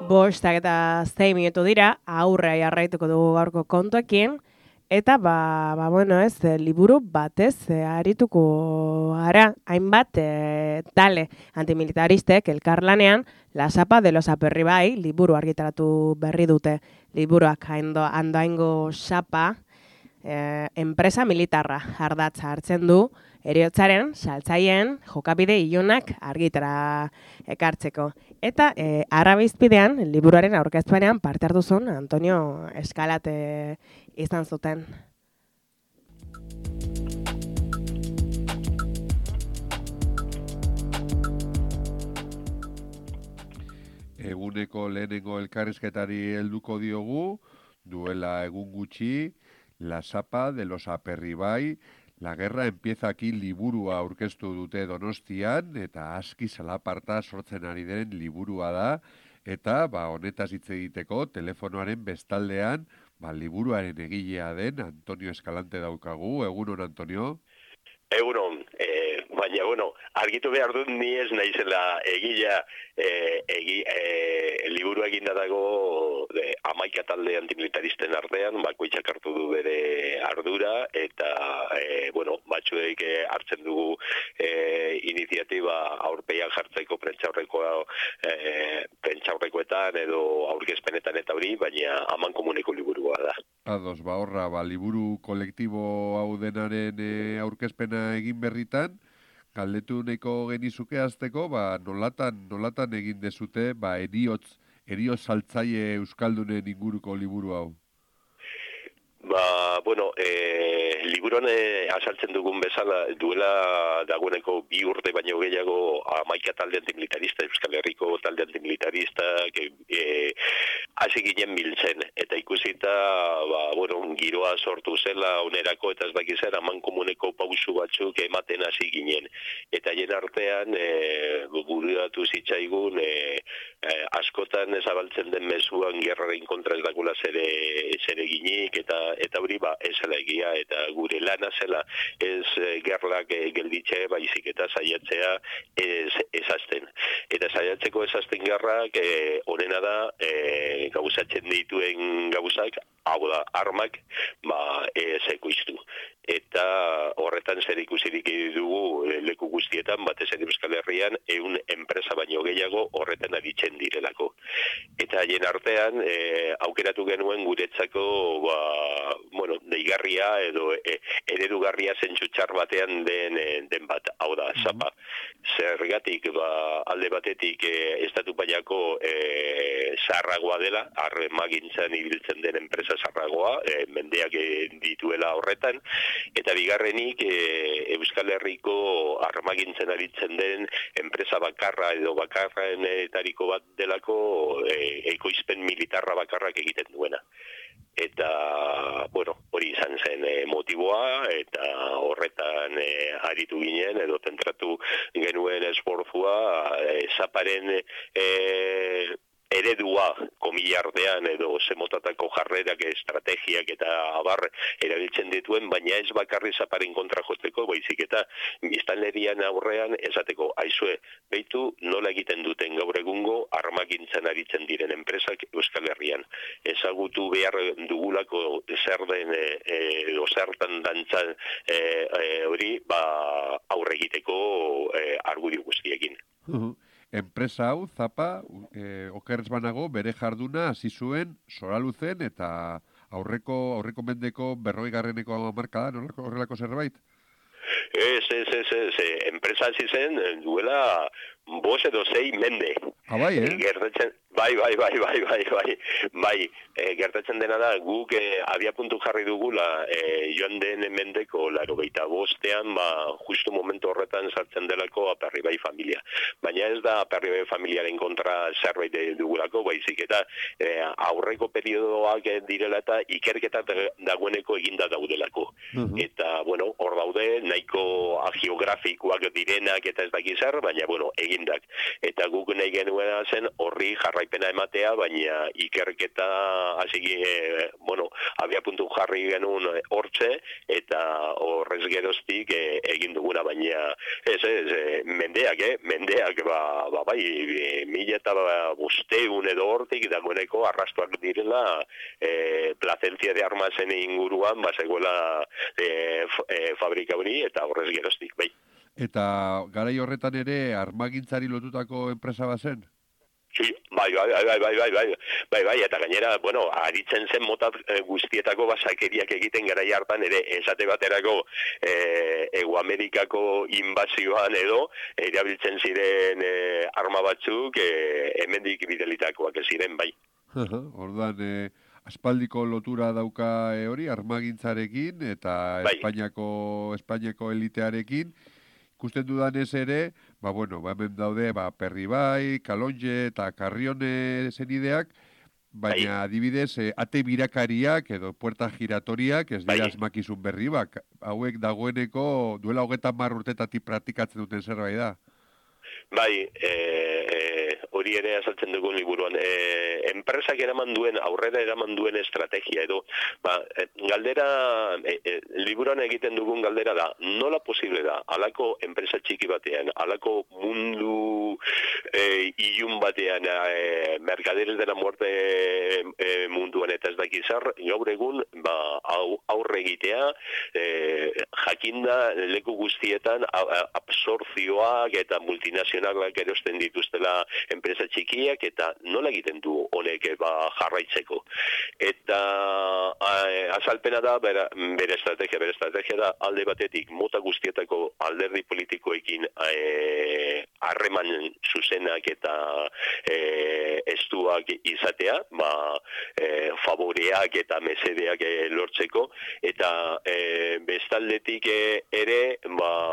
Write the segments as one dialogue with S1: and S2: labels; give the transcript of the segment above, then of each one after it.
S1: 5:06 minutu dira, aurrea jarraituko dugu gaurko kontuekin, eta bueno, liburu batez arituko gara, hainbat tale antimilitaristek elkarlanean La Sapa de los Aperribai liburu argitaratu berri dute. Liburuak andoaingo sapa enpresa militarra ardatza hartzen du, heriotzaren, saltzaien, jokabide ilunak argitara ekartzeko. Eta Arrabizpidean, liburuaren aurkezpenean parte hartu zuen Antonio Eskalate izan zuten.
S2: Eguneko lehenengo elkarrizketari helduko diogu, duela egun gutxi, La Sapa de los Aperribai, La Guerra Empieza Aquí liburua aurkeztu dute Donostian, eta aski zalaparta sortzen ari den liburua da, eta honetaz hitz egiteko telefonoaren bestaldean, liburuaren egilea den Antonio Eskalante daukagu. Egunon, Antonio?
S3: Egunon, baina, argitu behar dut ni ez naizela egilea liburu egindatako 11 talde antimilitaristen artean, bakoitzak hartu du bere ardura, eta, batzuek hartzen dugu iniziatiba aurpean jartzeko prentsaurrekoetan edo aurkezpenetan eta hori, baina aman komuneko liburua da.
S2: Ados, horra, liburu kolektibo hau denaren aurkezpena egin berritan, galdetu nahiko genizuke azteko, nolatan egin dezute, heriotz saltzaile euskaldunen inguruko liburu hau?
S3: Liburuan azaltzen dugun bezala duela dagoeneko 2 urte baino gehiago 11 talde antimilitarista, Euskal Herriko talde antimilitarista hasi ginen biltzen, eta ikusita giroa sortu zela onerako eta ez dakizer amankomuneko pausu batzuk ematen hasi ginen, eta hien artean bururatu zitzaigun askotan zabaltzen den mezuan gerraren kontra ez dagoela zere ginik, eta hori esela egia, eta gure lana zela ez gerlak gelditze baizik eta saiatzea ezazten. Eta saiatzeko ezazten gerrak honena da gauzatzen dituen gauzak, hau da, armak, ez ekoiztu. Eta horretan zer ikusirik dugu leku guztietan, batez ere Euskal Herrian, 100 enpresa baino gehiago horretan aritzen direlako. Eta haien artean, aukeratu genuen guretzako, deigarria edo eredugarria zentsu txar batean den bat, hau da, Sapa. Zergatik, alde batetik estatu baiako zaharragoa dela, armagintzan ibiltzen den enpresa zaharragoa, mendeak dituela horretan, eta bigarrenik Euskal Herriko armagintzen aritzen den enpresa bakarra edo bakarrenetariko bat delako ekoizpen militarra bakarrak egiten duena. Eta, hori izan zen motiboa, eta horretan aritu ginen, edo zentratu genuen esfortzua, Zaparen eredua komilardean edo zemotatako jarrerak, estrategiak eta abar erabiltzen dituen, baina ez bakarri Zaparen kontra jotzeko, baizik eta biztanlerian aurrean esateko, aizue, behitu nola egiten duten gaur egungo armagintzan aritzen diren enpresak Euskal Herrian. Ezagutu behar dugulako zer den edo zertan dantzan hori aurre egiteko argudio guztiekin.
S2: Enpresa hau, Zapa, okerrez banago, bere jarduna hasi zuen Soraluzen eta aurreko mendeko 40. hamarkadan, horrelako zerbait?
S3: Ez, enpresa hasi zen duela 5 edo 6 mende.
S2: Bai,
S3: Gertatzen, bai, gertatzen dena da, guk abiapuntu jarri dugula joan den mendeko 85ean, justu momentu horretan sartzen delako Aperribai familia. Baina ez da Aperribai familiaren kontra zerbait dugulako, baizik eta aurreko periodoak direla eta ikerketak dagoeneko eginda daudelako. Eta, hor daude, nahiko geografikoak direnak eta ez dakizar, baina, egin egindak. Eta guk nahi genuena zen horri jarraipena ematea, baina ikerketa abia puntu jarri genuen hortze, eta horrez geroztik egin duguna, baina mendeak, bai, 1500 edo hortik dagoeneko arrastuak direla Placencia de Armasen inguruan, bazegoela fabrika hori, eta horrez geroztik, bai.
S2: Eta garai horretan ere armagintzari lotutako enpresa bazen?
S3: Sí, bai, eta gainera, aritzen zen mota guztietako basakeriak egiten garai hartan ere, esate baterako Ego Amerikako inbazioan edo, erabiltzen ziren arma batzuk hemendik bidelitakoak ziren, bai.
S2: Orduan, aspaldiko lotura dauka hori, armagintzarekin eta
S3: bai.
S2: Espainiako elitearekin. Ikusten dudanez ere, hemen daude Perribai, Kalonje eta Karrione zenideak, baina adibidez, ate birakariak edo puerta giratoriak ez dira asmakizun berri bak. Hauek dagoeneko duela 30 urtetatik praktikatzen duten zerbait da.
S3: Bai, hori ere azaltzen dugun liburuan. Enpresak aurrera eraman duen estrategia edo, galdera, liburuan egiten dugun galdera da, nola posible da, alako enpresa txiki batean, alako mundu ilun batean, mercaderes de la muerte munduan eta ez dakizar, gaur egun, aurre egitea, jakinda leku guztietan absortzioak eta multinazionalak erosten dituztela enpresa txikiak, eta nola egiten du honek jarraitzeko. Eta azalpena da, bere estrategia da, alde batetik mota guztietako alderdi politikoekin harreman zuzenak eta estuak izatea, favoreak eta mesedeak lortzeko, eta bestaldetik ere,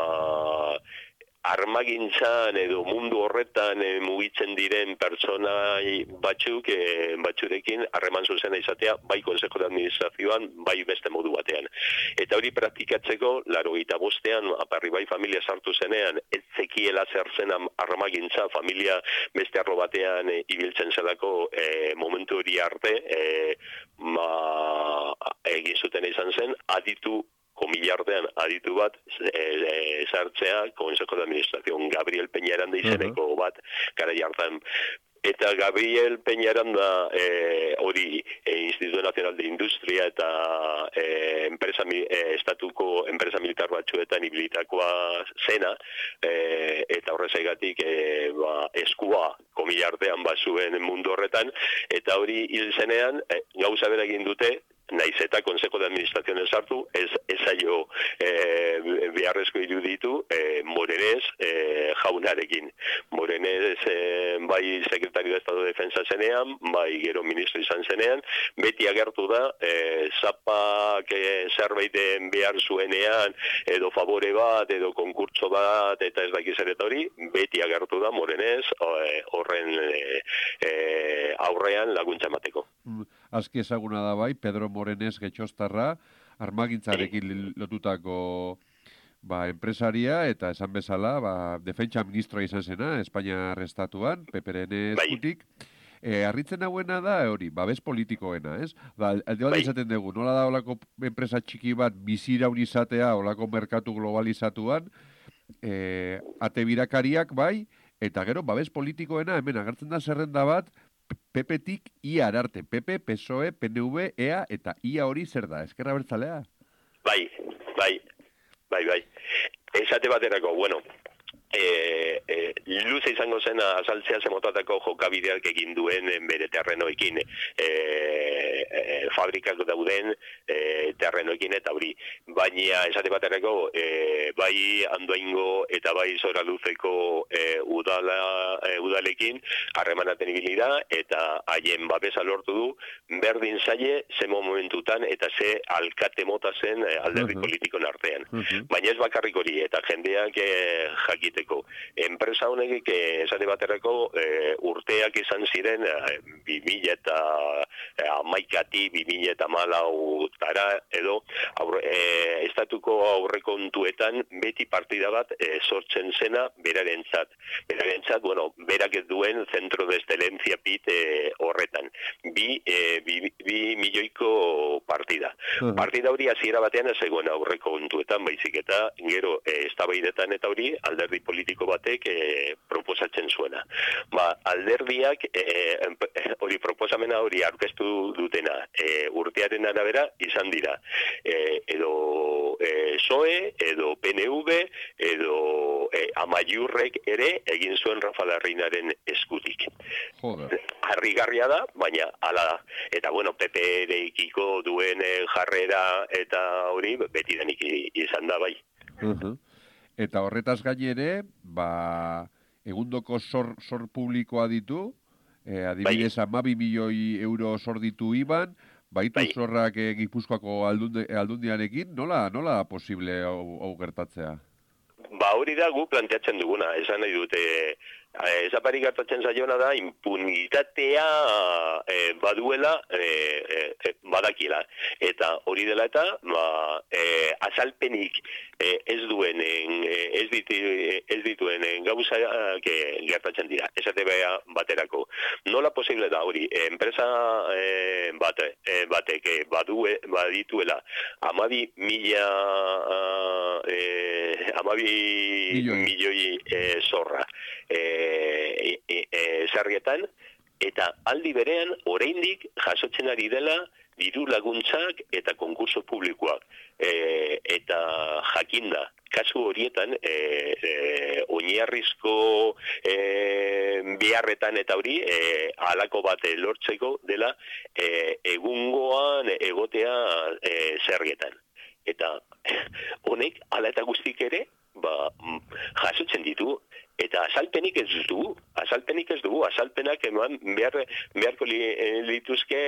S3: armagintzan edo mundu horretan mugitzen diren pertsona batzurekin harreman zuzena izatea, bai Consejo de Administrazioan, bai beste modu batean. Eta hori praktikatzeko, 85ean Aperribai familia sartu zenean, ez zekiela zer zen armagintza, familia beste arlo batean ibiltzen zelako momentu hori arte, egin zuten izan zen, aditu komillartean aditu bat sartzea Consejo de Administración Gabriel Peñaranda izeneko bat garai hartan. Eta Gabriel Peñaranda hori Instituto Nacional de Industria eta estatuko enpresa militar batzuetan ibilitakoa zena, eta horrezagatik eskua komillartean bazuen mundu horretan, eta hori hil zenean gauza bera egin dute, naiz eta Consejo de Administración sartu, ez zaio beharrezko iruditu Morenez jaunarekin. Morenez bai Secretario de Estado de Defensa zenean, bai gero ministro izan zenean, beti agertu da zapak zerbaiten behar zuenean, edo favore bat, edo konkurtso bat, eta ez dakiz ere hori, beti agertu da Morenez horren aurrean laguntza emateko.
S2: Azki ezaguna da bai, Pedro Morenez Getxostarra, armagintzarekin lotutako enpresaria, eta esan bezala, defentsa ministroa izan zena, Espainiar estatuan, Peperen eskutik. Harritzen hauena da, hori, babes politikoena, ez? Alde bat izaten dugu, nola da olako enpresa txiki bat biziraun izatea, olako merkatu globalizatuan, ate birakariak bai, eta gero, babes politikoena, hemen agertzen da zerrenda bat, PP-tik ia arte, PP, PSOE, PNV, EA, eta ia hori zer da, Ezkerra Abertzalea?
S3: Bai. Esate baterako, luze izango zen azaltzea zemotatako jokabideak egin duen bere terrenoekin, fabrikak dauden terrenoekin eta hori. Baina esate baterako, bai Andoaingo eta bai Zoraluzeko udalekin harremanaten ibili da, eta haien babesa lortu du, berdin zaie ze momentutan eta ze alkate mota zen alderdi politikon artean. Baina ez bakarrik hori, eta jendeak jakiteko. Enpresa honek esate baterako urteak izan ziren 2011-tik 2014 edo estatuko aurrekontuetan beti partida bat sortzen zena berarentzat. Berarentzat, bueno, berak ez duen zentro de excelencia pit horretan. Bi milioiko partida. Partida hori hasiera batean ez egoen aurreko kontuetan, baizik eta gero eztabaidetan eta hori alderdi politiko batek proposatzen zuena. Alderdiak hori proposamena hori aurkeztu dutena urtearen arabera izan dira. Edo PSOE, edo PNV, edo Amaiurrek ere egin zuen Rafa Larrinaren eskutik. Harrigarria da, baina hala da. Eta bueno, PP-rekiko duen jarrera eta hori betidanik izan da bai.
S2: Eta horretaz gain ere, egundoko zor publikoa ditu, adibidez 12 milioi euro zor ditu iban, baitu zorrak Gipuzkoako aldundiarekin, nola posible hau gertatzea?
S3: Hori da gu planteatzen duguna, esan nahi dute, ezapari gertatzen zaiona da, impunitatea baduela badakiela. Eta hori dela eta, azalpenik ez dituen gauza gertatzen dira. Esate baterako. Nola posible da hori, enpresa batek badituela 12 milioi zorra sarrietan, eta aldi berean oraindik jasotzen ari dela diru laguntzak eta konkurso publikoak. Eta jakinda, kasu horietan, oinarrizko beharretan eta hori, halako bat lortzeko dela egungoan egotea zergetan. Eta honek, hala eta guztik ere, jasotzen ditu, eta azalpenik ez dugu, azalpenak eman beharko lituzke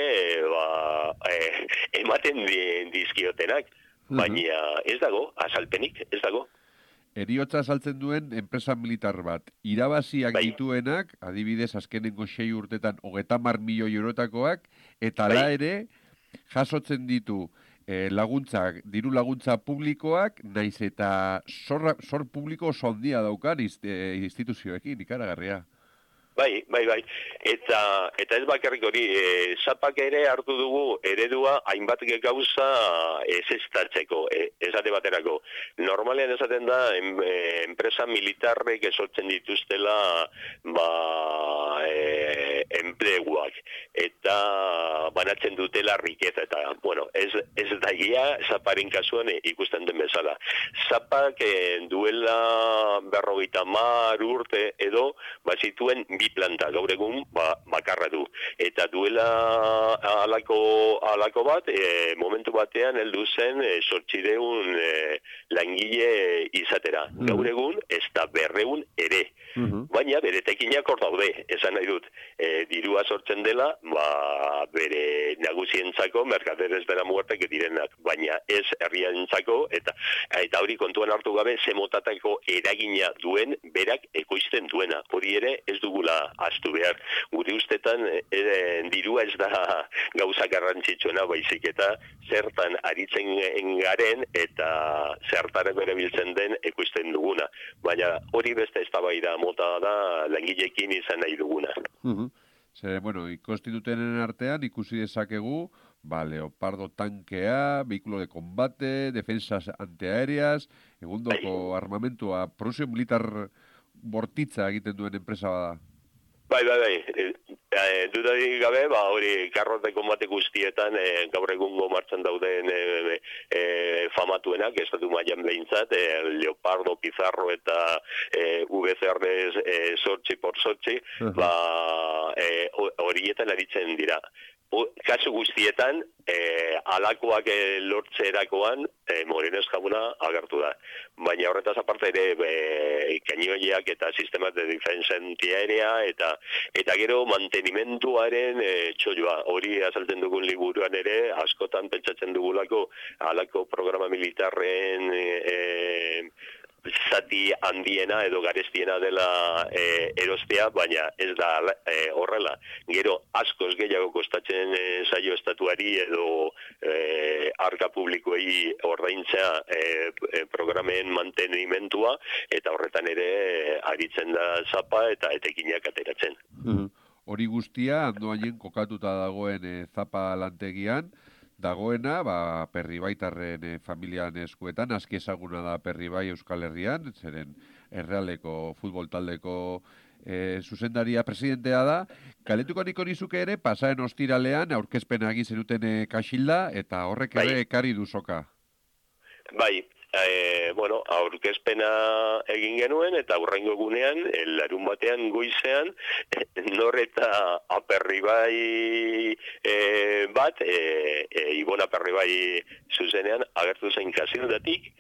S3: ematen dizkiotenak, baina ez dago, azalpenik ez dago.
S2: Heriotza azaltzen duen enpresa militar bat, irabaziak dituenak, adibidez azkenengo 6 urtetan 30 milioi eurotakoak, eta ala ere jasotzen ditu diru laguntza publikoak, naiz eta zor publiko oso handia daukan instituzioekin, ikaragarria.
S3: Bai. Eta ez bakarrik hori, zapak ere hartu dugu eredua hainbat gauza ezestatzeko, esate baterako. Normalean esaten da, enpresa militarrek esortzen dituztela enpleguak, eta banatzen dutela rikeza, eta, bueno, ez daia zaparen kasuan ikusten den bezala. Zapak duela 50 urte edo, bazituen bi planta, gaur egun bakarra du. Eta duela alako bat, momentu batean heldu zen 800 langile izatera. Gaur egun, ez da 200 ere. Baina bere tekinak hor daude, esan nahi dut. Dirua sortzen dela, bere nagusientzako, mercaderes de la muerte direnak, baina ez herriantzako, eta hori kontuan hartu gabe, zemotatako eragina duen, berak ekoizten duena. Hori ere ez dugula ahaztu behar. Gure ustetan dirua ez da gauza garrantzitsuena, baizik eta zertan aritzen garen eta zertaren erabiltzen den ekoizten duguna. Baina hori beste eztabaida mota da langileekin izan nahi duguna.
S2: Konstitutenen artean ikusi dezakegu, Leopardo tankea, vehículo de combate, defensas antiaéreas, egundoko armamentua, produzio militar bortitza egiten duen enpresa bada.
S3: Bai. Dudarik gabe, hori karros de kombate guztietan gaur egungo martxan dauden famatuenak, estatu mailan behintzat, Leopardo, Pizarro eta VCR sortzi por sortzi, horietan aritzen dira. Kasu guztietan, alakoak lortzerakoan, Morenez jauna agertu da. Baina horretaz aparte ere, kainoiak eta sistemas de defensa antiaérea eta gero mantenimentuaren txoioa. Hori azaltzen dugun liburuan ere, askotan pentsatzen dugulako alako programa militarren zati handiena edo garestiena dela erostea, baina ez da horrela. Gero askoz gehiago kostatzen zaio estatuari edo arka publikoei ordaintzea programen mantenimentua, eta horretan ere aritzen da zapa eta etekinak ateratzen.
S2: Hori guztia, andoainen kokatuta dagoen zapa lantegian, dagoena, Perribaitarren familian eskuetan, aski ezaguna da Perribai Euskal Herrian, zeren Errealeko futbol taldeko zuzendaria presidentea da. Galetuko niko nizuke ere, pasaren ostiralean, aurkezpena egin zenuten Kaxilda, eta horrek ere ekarri duzoka.
S3: Bai, aurkezpena egin genuen, eta hurrengo egunean, larun batean goizean, nor eta Aperribai bat, Ibon Aperribai zuzenean, agertu zen Kasildatik,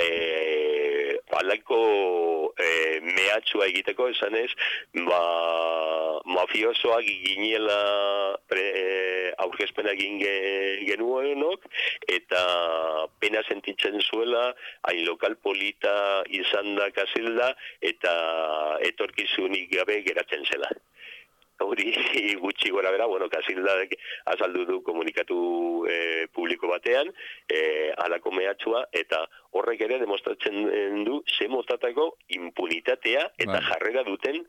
S3: halako mehatxua egiteko, esanez, mafiosoak ginela aurkezpena egin genuenok, eta pena sentitzen zuela, hain lokal polita izan da Kasilda, eta etorkizunik gabe geratzen zela. Hori gutxi gora bera, Kasildak azaldu du komunikatu publiko batean, halako mehatxua, eta horrek ere demostratzen du ze motatako impunitatea eta jarrera duten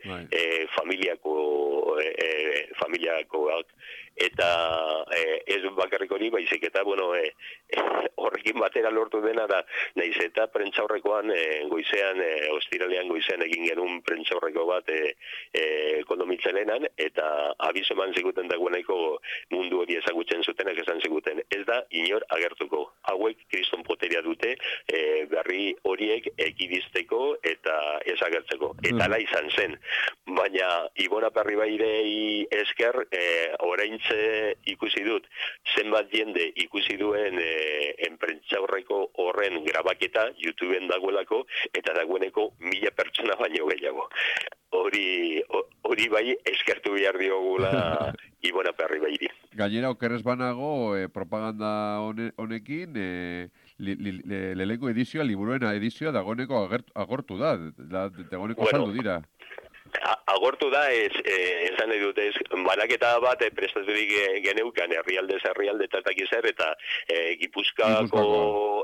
S3: familiakoak. Eta ez bakarrik hori, baizik eta, horrekin batera lortu dena da, nahiz eta prentzaurrekoan goizean, ostiralean goizean egin genuen prentzaurreko bat kondomitzelenan, eta abiso eman ziguten dagoeneko mundu hori ezagutzen zutenak esan ziguten. Ez da inor agertuko. Hauek kriston poteria dute berri horiek ekidizteko eta ez agertzeko. Eta ala izan zen. Baina Ibon Aperribairei esker oraintxe ikusi dut zenbat jende ikusi duen enprentzaurreko horren grabaketa YouTubeen dagoelako, eta dagoeneko 1000 pertsona baino gehiago. Hori bai eskertu behar diogula Ibon Aperribairi.
S2: Gainera, okerrez banago, propaganda honekin, lehenko edizioa, liburuen edizioa dagoeneko agortu da, dagoeneko saldu dira.
S3: Agortu da, esan nahi dute, banaketa bat prestaturik geneukan herrialdez herrialde zer, eta Gipuzkoako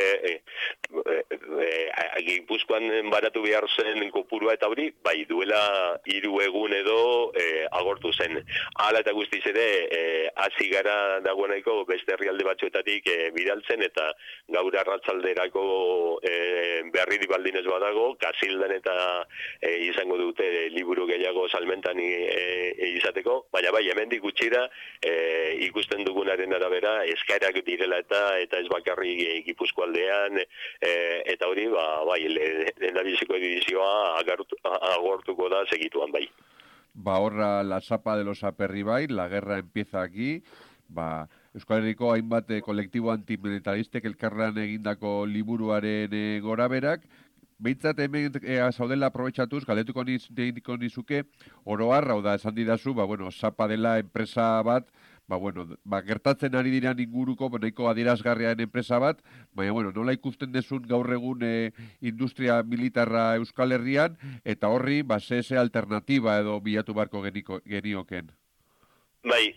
S3: Gipuzkoan baratu behar zen kopurua eta hori, bai duela 3 egun edo agortu zen. Hala eta guztiz ere, hasi gara dagoeneko beste herrialde batzuetatik bidaltzen, eta gaur arratsalderako berri baldin ez badago, Kasildan eta izango dute liburu gehiago salmentan izateko, baina bai, hemendik gutxira ikusten dugunaren arabera eskaerak direla eta ez bakarrik Gipuzko aldean, eta hori, bai, lehendabiziko edizioa agortuko da segituan bai.
S2: Horra, la zapa de los Aperribai, la guerra empieza aquí, Euskal Herriko hainbat kolektibo antimilitaristek elkarlan egindako liburuaren goraberak, behintzat hemen zaudela aprobetxatuz, galdetuko nizuke, oroar, hau da, esan didazu, zapa dela enpresa bat, gertatzen ari diran inguruko, nahiko adierazgarriaren enpresa bat, baina, nola ikusten dezun gaur egun industria militarra Euskal Herrian, eta horri, ze alternatiba edo bilatu barko genioken.
S3: Bai,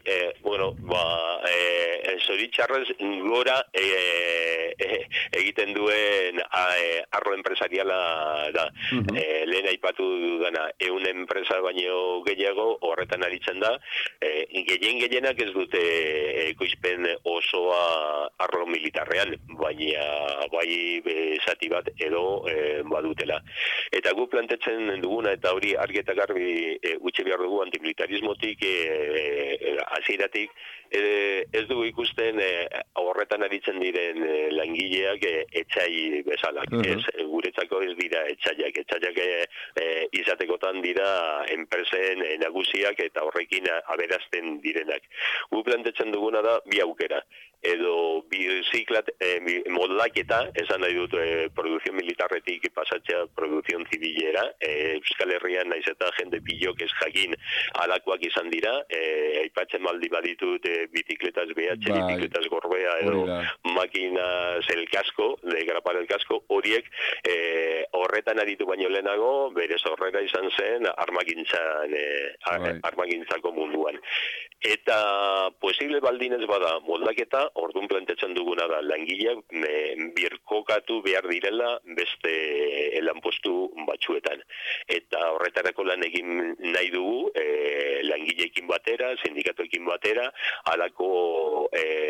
S3: zoritxarrez gora egiten duen arlo enpresariala da. Lehen aipatu dudana, 100 enpresa baino gehiago horretan aritzen da. Gehienak ez dute ekoizpen osoa arlo militarrean, baina bai zati bat edo badutela. Eta gu plantetzen duguna, eta hori argi eta garbi utzi behar dugu antimilitarismotik hasieratik ez dugu ikusten horretan aritzen diren langileak etxai bezalak. Guretzako ez dira etxaiak. Etxaiak izatekotan dira enpresen nagusiak eta horrekin aberazten direnak. Gu plantetzen duguna da bi aukera. Edo biziklat moldaketa, esan nahi dut produzion militarretik pasatzea produzion zibilera, Euskal Herrian naiz eta jende pilok ez jakin alakoak izan dira, aipatzen maldi baditut bitikletas BH, bitikletas gorbea edo makinas el casco, de grapar el casco, horiek horretan aritu baino lehenago, bere sorrera izan zen armagintzako munduan. Eta posible baldinez bada moldaketa, orduan planteatzen duguna da langileak birkokatu behar direla beste lanpostu batzuetan. Eta horretarako lan egin nahi dugu, langileekin batera, sindikatuekin batera, halako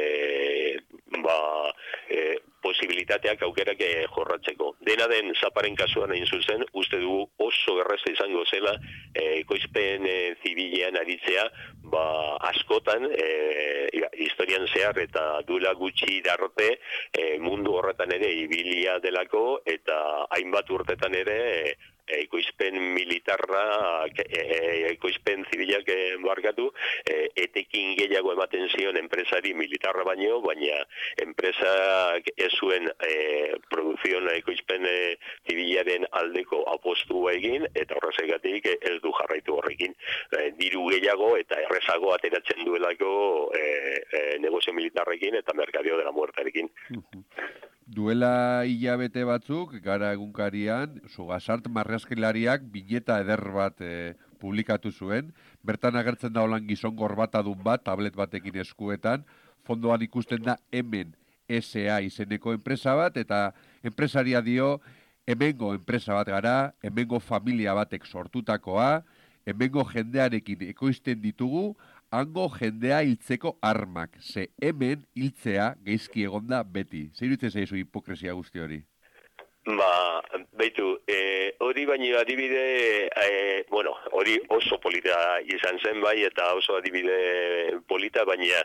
S3: posibilitateak aukerak jorratzeko. Dena den zaparen kasuan hain zuzen, uste dugu oso erraza izango zela ekoizpen zibilean aritzea, askotan historian zehar eta duela gutxi darrote mundu horretan ere ibilia delako eta hainbat urtetan ere ekoizpen militarra, ekoizpen zibilak barkatu, etekin gehiago ematen zion enpresari militarra baino, baina enpresak ez zuen produzion ekoizpen zibilaren aldeko apostua egin, eta horrezegatik ez du jarraitu horrekin. Diru gehiago eta errezago ateratzen duelako negozio militarrekin eta merkadio de la muertarekin.
S2: Duela hilabete batzuk, gara egunkarian, Sugasart marrazkilariak bineta eder bat publikatu zuen. Bertan agertzen da holan gizon gorbatadun bat, tablet batekin eskuetan, fondoan ikusten da hemen SA izeneko enpresa bat, eta enpresaria dio, hemengo enpresa bat gara, hemengo familia batek sortutakoa, hemengo jendearekin ekoizten ditugu, hango jendea hiltzeko armak, ze hemen hiltzea geizki egonda beti. Zer iruditzen zaizu hipokresia guzti hori?
S3: Beitu, hori baino adibide, hori oso polita izan zen bai, eta oso adibide polita, baina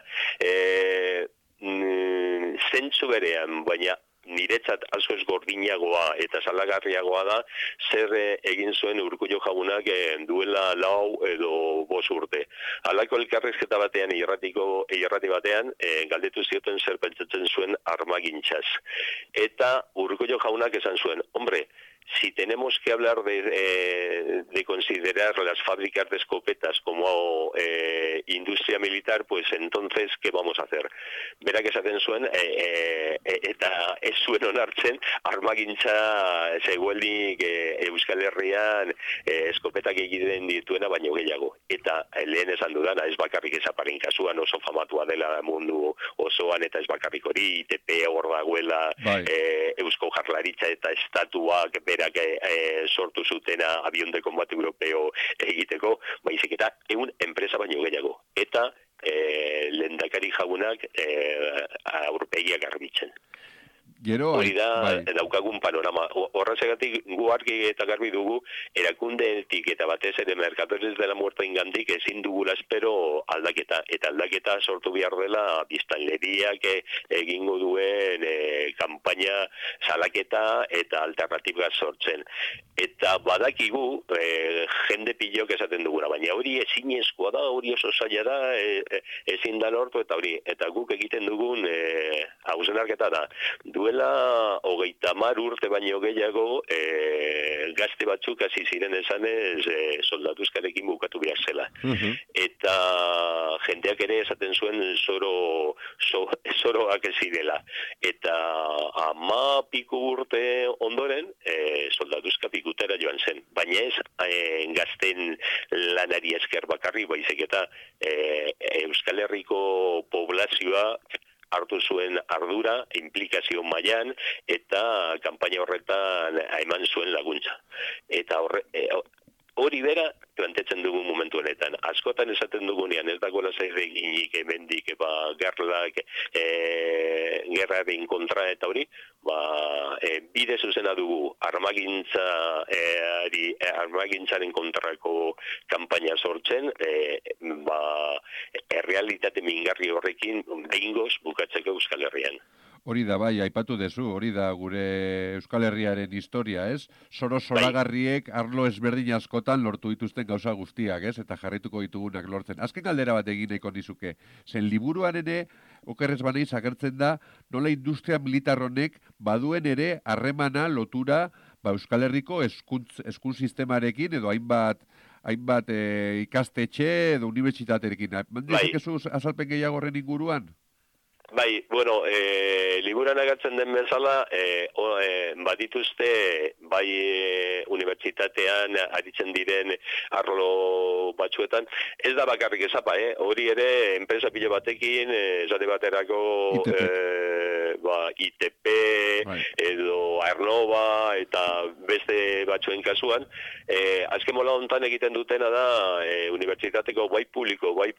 S3: zentzu berean, baina niretzat asko ez gordinagoa eta salagarriagoa da zer egin zuen Urkullu jaunak duela 4 edo 5 urte. Halako elkarrizketa batean, irrati batean, galdetu zioten zer pentsatzen zuen armagintzaz. Eta Urkullu jaunak esan zuen, hombre, si tenemos que hablar de considerar las fábricas de escopetas como industria militar, pues entonces, ¿qué vamos a hacer? Berak esaten zuen, eta ez zuen onartzen, armagintza zegoeldik Euskal Herrian eskopetak egiten dituena baino gehiago. Eta lehen esan dudana, ez bakarrik ezaparen kasuan oso famatua dela mundu osoan, eta ez bakarrik hori, ITP hor dagoela, Eusko Jaurlaritza eta estatuak berak sortu zutena avión de combate europeo egiteko, baizik eta 100 enpresa baino gehiago. Eta lehendakari jagunak aurpegiak garbitzen. Hori da, daukagun panorama. Horrezegatik gu argi eta garbi dugu, erakundeetik eta batez ere merkadores de la muerte ingandik ezin dugula espero aldaketa. Eta aldaketa sortu behar dela biztanleriak egingo duen kanpaina salaketa eta alternatibak sortzen. Eta badakigu jende pilok esaten duguna, baina hori ezinezkoa da, hori oso zaila da, ezin da lortu eta hori. Eta guk egiten dugun hausnarketa da. Duela 30 urte baino gehiago gazte batzuk hasi ziren esanez soldatuzkarekin bukatu behar zela. Eta jendeak ere esaten zuen zoroak ez zirela. Eta 10 piku urte ondoren soldatuzka pikutera joan zen. Baina ez gazten lanari esker bakarri, baizik eta Euskal Herriko poblazioa hartu zuen ardura, implikazio mailan eta kanpaina horretan eman zuen laguntza. Eta hori bera plantetzen dugu momentu honetan. Askotan esaten dugunean ez dagoela zaireginik hemendik gerraren kontra eta hori, bide zuzena dugu armagintzaren kontrako kanpaina sortzen, errealitate mingarri horrekin behingoz bukatzeko Euskal Herrian.
S2: Hori da, bai, aipatu dezu, hori da gure Euskal Herriaren historia, ez? Zoragarriek arlo ezberdin askotan lortu dituzten gauza guztiak, ez? Eta jarrituko ditugunak lortzen. Azken galdera bat egin nahiko nizuke. Zen liburuan ere, okerrez baneiz agertzen da, nola industria militar honek baduen ere harremana lotura Euskal Herriko hezkuntza sistemarekin edo hainbat ikastetxe edo unibertsitaterekin. Mandizukezu azalpen gehiago horren inguruan?
S3: Bai, bueno, liburan agertzen den bezala, badituzte, bai unibertsitatean aritzen diren arlo batzuetan, ez da bakarrik ezapa, hori ere, enpresa pilo batekin, esate baterako ITP, bai. Edo Aernova, eta beste batzuen kasuan, azken mola hontan egiten dutena da, unibertsitateko bai publiko, bai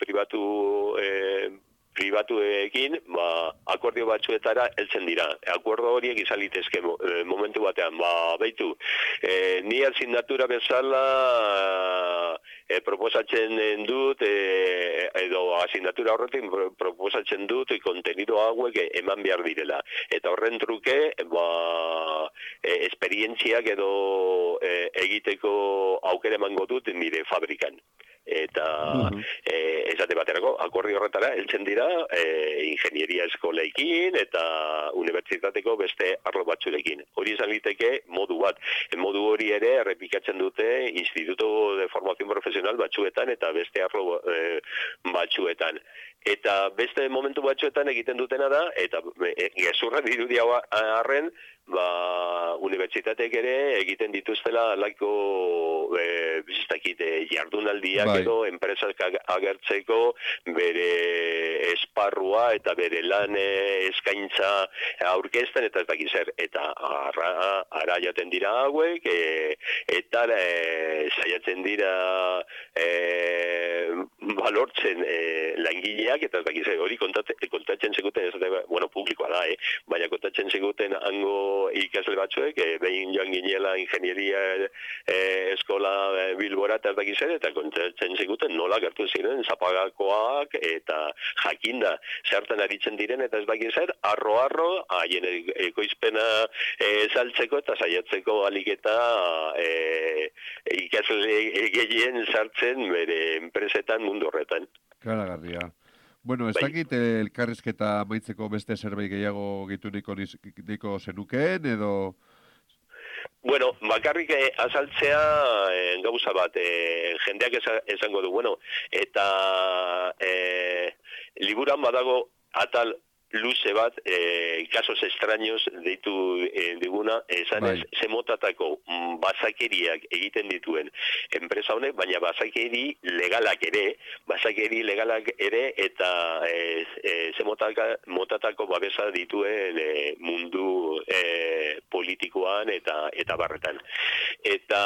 S3: pribatuekin, akordio batzuetara heltzen dira. Akordio horiek izan litezke momentu batean, beitu, ni asignatura bezala proposatzen dut, edo asignatura horretik proposatzen dut kontenido hauek eman behar direla. Eta horren truke, esperientziak edo egiteko aukera emango dut nire fabrikan. Eta esate baterako, akordio horretara heltzen dira ingenieria eskoleekin eta unibertsitateko beste arlo batzuekin. Hori izan liteke modu bat. Modu hori ere errepikatzen dute Instituto de Formación Profesional batzuetan eta beste arlo batzuetan. Eta beste momentu batzuetan egiten dutena da, eta gezurra dirudia arren, unibertsitateek ere egiten dituztela laiko jardunaldiak edo enpresak agertzeko bere esparrua eta bere lan eskaintza aurkezten eta ez dakiz zer. Eta ara jaten dira hauek eta saiatzen dira balortzen langileak eta ez dakiz zer. Hori kontatzen seguten, bueno, publikoa da, baina kontatzen seguten hango ikasle batzuek, behin joan ginela ingenieria eskola Bilbora eta ez dakiz zer, eta kontatzen seguten nola gertu ziren zapagakoak eta jakinda zertan aritzen diren eta ez dakiz zer, arro, haien ekoizpena saltzeko eta saiatzeko aliketa ikasle gehien sartzen bere enpresetan mundu horretan.
S2: Karagarria. Bueno, ez dakit elkarrizketa amaitzeko beste zerbait gehiago gitu niko zenukeen, edo...
S3: Bueno, bakarrik azaltzea gauza bat, jendeak esango du, bueno, eta liburan badago atal luze bat, casos extraños deitu diguna, esanez, zemotatako bazakeriak egiten dituen enpresa honek, baina bazakeri legalak ere, eta zemotatako babesa dituen mundu politikoan eta barretan. Eta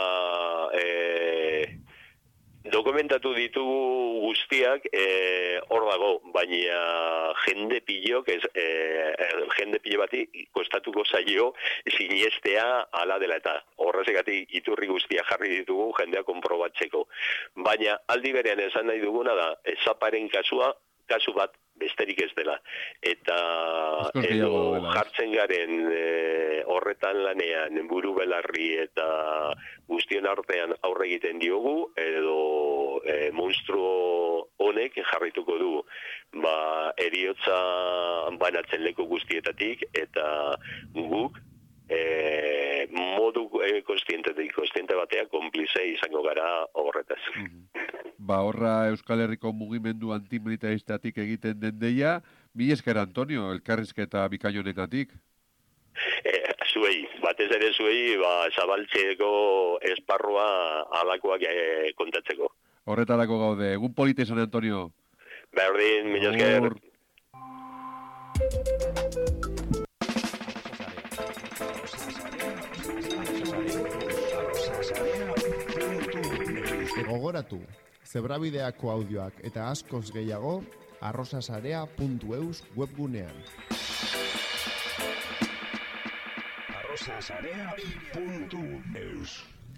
S3: dokumentatu ditugu guztiak hor dago, baina jende pilo bati kostatuko zaio sinestea ala dela eta horrezegatik iturri guztia jarri ditugu jendea konprobatzeko. Baina aldi berean esan nahi duguna da, zaparen kasu bat besterik ez dela. Eta edo jartzen garen horretan lanean buru belarri eta guztion artean aurre egiten diogu, edo monstruo honek jarrituko du eriotza banatzen leku guztietatik, eta guk modu kontziente batean konplize izango gara horretaz.
S2: Horra Euskal Herriko mugimendu antimilitaristatik egiten den deia, mila esker Antonio, elkarrizketa bikainonetatik.
S3: Zuei, batez ere zuei, zabaltzeko esparrua alakoak kontatzeko.
S2: Horretarako gaude, egun polite izan Antonio.
S3: Berdin, mila esker.
S4: Gogoratu, Zebrabideako audioak eta askoz gehiago arrosasarea.eus webgunean. arrosasarea.eus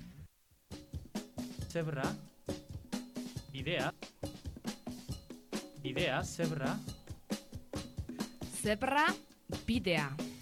S5: Zebra Bidea Zebra
S6: Zebra Bidea